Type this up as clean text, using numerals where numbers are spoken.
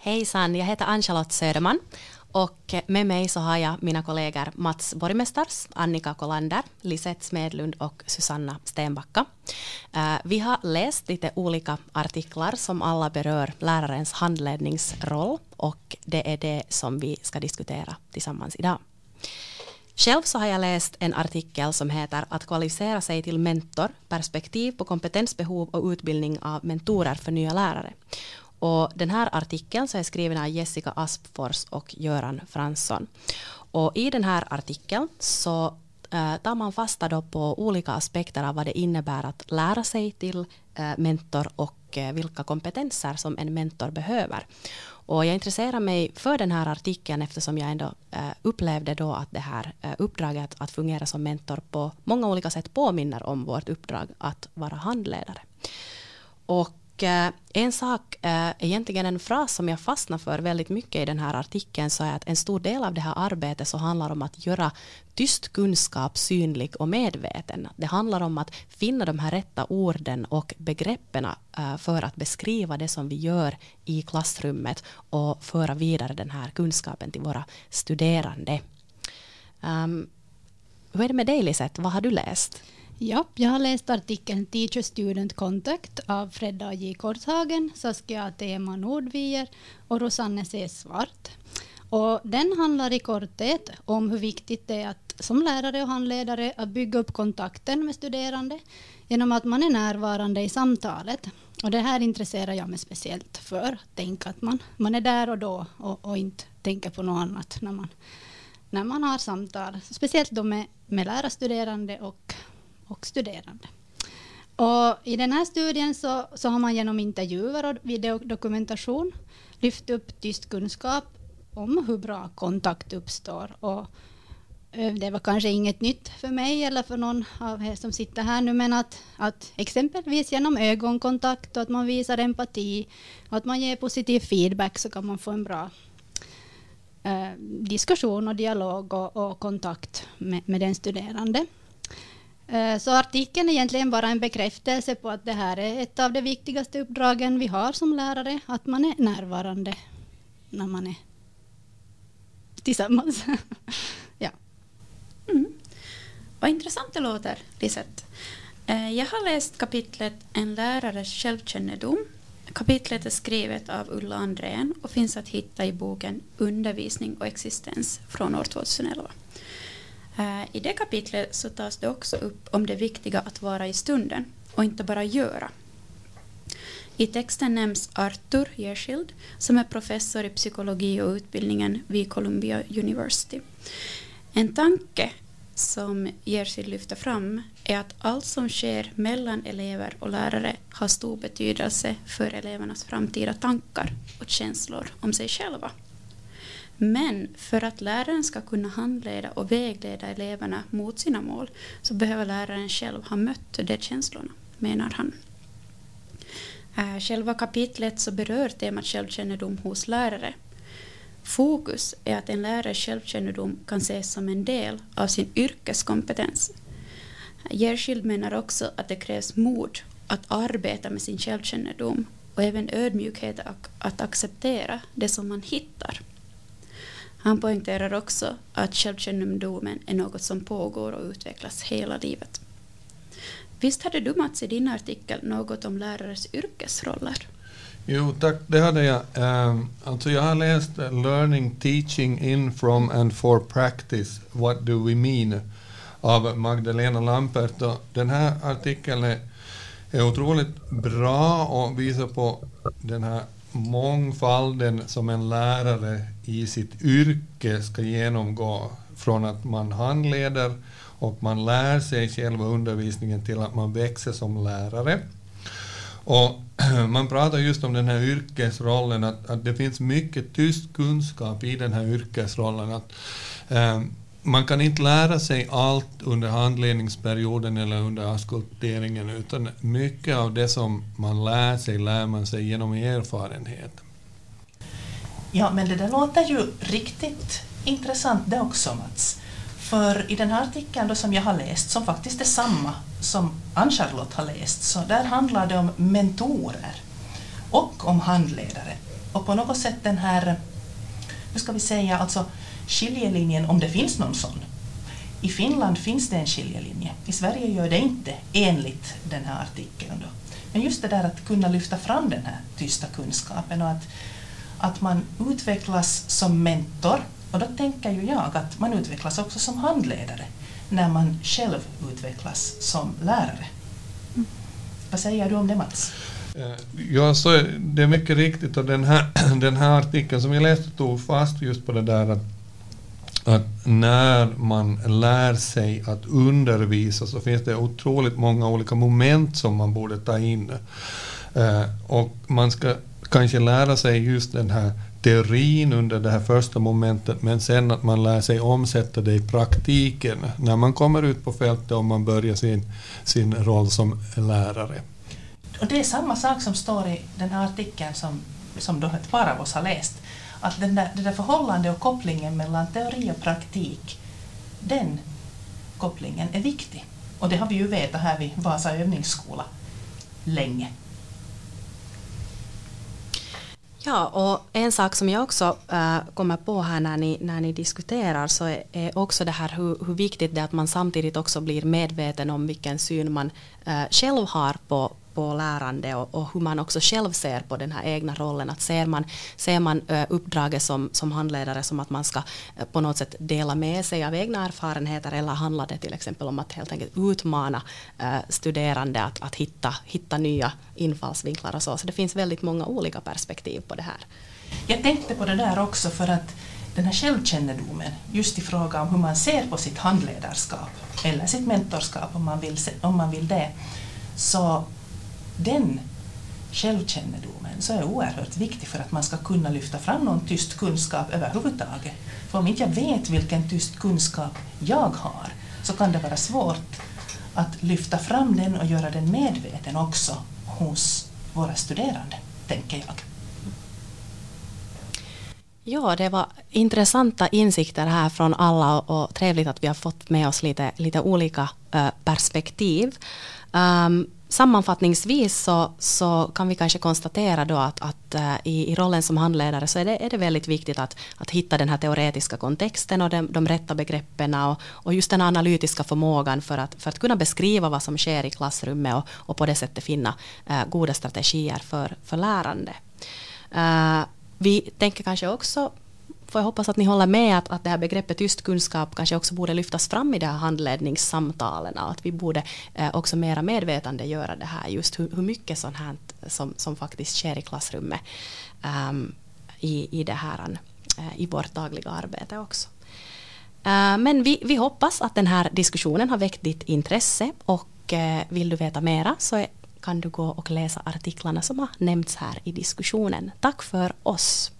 Hejsan, jag heter Ann-Charlotte Söderman och med mig så har jag mina kollegor Mats Borgmästars, Annika Kolander, Lisette Smedlund och Susanna Stenbacka. Vi har läst lite olika artiklar som alla berör lärarens handledningsroll och det är det som vi ska diskutera tillsammans idag. Själv så har jag läst en artikel som heter Att kvalificera sig till mentor, perspektiv på kompetensbehov och utbildning av mentorer för nya lärare. Och den här artikeln så är skriven av Jessica Aspfors och Göran Fransson. Och i den här artikeln så tar man fasta då på olika aspekter av vad det innebär att lära sig till mentor och vilka kompetenser som en mentor behöver. Och jag intresserar mig för den här artikeln eftersom jag ändå upplevde då att det här uppdraget att fungera som mentor på många olika sätt påminner om vårt uppdrag att vara handledare. Och en sak, egentligen en fras som jag fastnar för väldigt mycket i den här artikeln så är att en stor del av det här arbetet så handlar om att göra tyst kunskap synlig och medveten. Det handlar om att finna de här rätta orden och begreppen för att beskriva det som vi gör i klassrummet och föra vidare den här kunskapen till våra studerande. Hur är det med dig, Lisette? Vad har du läst? Ja, jag har läst artikeln Teacher-Student Contact av Fredda J. Korshagen, Saskia Tema Nordvier och Rosanne C. Svart. Och den handlar i korthet om hur viktigt det är att som lärare och handledare att bygga upp kontakten med studerande genom att man är närvarande i samtalet. Och det här intresserar jag mig speciellt för. Tänka att man är där och då och inte tänker på något annat när man har samtal. Speciellt då med lärarstuderande och studerande. Och i den här studien så har man genom intervjuer och videodokumentation lyft upp tyst kunskap om hur bra kontakt uppstår. Och det var kanske inget nytt för mig eller för någon av er som sitter här nu, men att exempelvis genom ögonkontakt och att man visar empati och att man ger positiv feedback så kan man få en bra diskussion och dialog och kontakt med den studerande. Så artikeln är egentligen bara en bekräftelse på att det här är ett av de viktigaste uppdragen vi har som lärare, att man är närvarande när man är tillsammans. Ja. Vad intressant det låter, Lisette. Jag har läst kapitlet En lärares självkännedom. Kapitlet är skrivet av Ulla Andrén och finns att hitta i boken Undervisning och existens från år 2011. I det kapitlet så tas det också upp om det viktiga att vara i stunden och inte bara göra. I texten nämns Arthur Yershield som är professor i psykologi och utbildningen vid Columbia University. En tanke som Yershield lyfter fram är att allt som sker mellan elever och lärare har stor betydelse för elevernas framtida tankar och känslor om sig själva. Men för att läraren ska kunna handleda och vägleda eleverna mot sina mål så behöver läraren själv ha mött de känslorna, menar han. Själva kapitlet så berör temat självkännedom hos lärare. Fokus är att en lärares självkännedom kan ses som en del av sin yrkeskompetens. Yershield menar också att det krävs mod att arbeta med sin självkännedom och även ödmjukhet att acceptera det som man hittar. Han poängterar också att självkännedomen är något som pågår och utvecklas hela livet. Visst hade du, Mats, i din artikel något om lärares yrkesroller? Jo, tack. Det hade jag. Alltså jag har läst Learning, Teaching in from and for practice. What do we mean? Av Magdalena Lampert. Och den här artikeln är otroligt bra och visar på den här mångfalden som en lärare i sitt yrke ska genomgå från att man handleder och man lär sig själva undervisningen till att man växer som lärare. Och man pratar just om den här yrkesrollen, att det finns mycket tyst kunskap i den här yrkesrollen. Att man kan inte lära sig allt under handledningsperioden eller under auskulteringen, utan mycket av det som man lär man sig genom erfarenhet. Ja, men det där låter ju riktigt intressant det också, Mats. För i den här artikeln då som jag har läst, som faktiskt är samma som Ann-Charlotte har läst, så där handlar det om mentorer och om handledare. Och på något sätt den här, hur ska vi säga, alltså skiljelinjen, om det finns någon sån. I Finland finns det en skiljelinje. I Sverige gör det inte enligt den här artikeln. Då. Men just det där att kunna lyfta fram den här tysta kunskapen och att man utvecklas som mentor. Och då tänker ju jag att man utvecklas också som handledare när man själv utvecklas som lärare. Vad säger du om det, Mats? Ja, så det är mycket riktigt. Och den här artikeln som jag läste tog fast just på det där att när man lär sig att undervisa så finns det otroligt många olika moment som man borde ta in. Och man ska kanske lära sig just den här teorin under det här första momentet, men sen att man lär sig omsätta det i praktiken när man kommer ut på fältet och man börjar sin roll som lärare. Och det är samma sak som står i den här artikeln som då ett par av oss har läst. Att det där förhållande och kopplingen mellan teori och praktik, den kopplingen är viktig. Och det har vi ju vetat här vid Vasa övningsskola länge. Ja, och en sak som jag också kommer på här när ni diskuterar så är också det här hur viktigt det är att man samtidigt också blir medveten om vilken syn man själv har på lärande och hur man också själv ser på den här egna rollen. Att ser man uppdraget som handledare som att man ska på något sätt dela med sig av egna erfarenheter, eller handlar det till exempel om att helt enkelt utmana studerande att hitta nya infallsvinklar och så. Så det finns väldigt många olika perspektiv på det här. Jag tänkte på det där också för att den här självkännedomen, just i fråga om hur man ser på sitt handledarskap eller sitt mentorskap om man vill det, så den självkännedomen så är oerhört viktig för att man ska kunna lyfta fram någon tyst kunskap överhuvudtaget. För om inte jag vet vilken tyst kunskap jag har så kan det vara svårt att lyfta fram den och göra den medveten också hos våra studerande, tänker jag. Ja, det var intressanta insikter här från alla och trevligt att vi har fått med oss lite olika perspektiv. Sammanfattningsvis så kan vi kanske konstatera då att i rollen som handledare så är det väldigt viktigt att hitta den här teoretiska kontexten och de rätta begreppen och just den analytiska förmågan för att kunna beskriva vad som sker i klassrummet och på det sättet finna goda strategier för lärande. Vi tänker kanske också, får jag hoppas att ni håller med att det här begreppet tyst kunskap kanske också borde lyftas fram i de här handledningssamtalen, att vi borde också mera medvetande göra det här, just hur mycket sånt här som faktiskt sker i klassrummet i vårt dagliga arbete också. Men vi hoppas att den här diskussionen har väckt ditt intresse, och vill du veta mera så kan du gå och läsa artiklarna som har nämnts här i diskussionen. Tack för oss!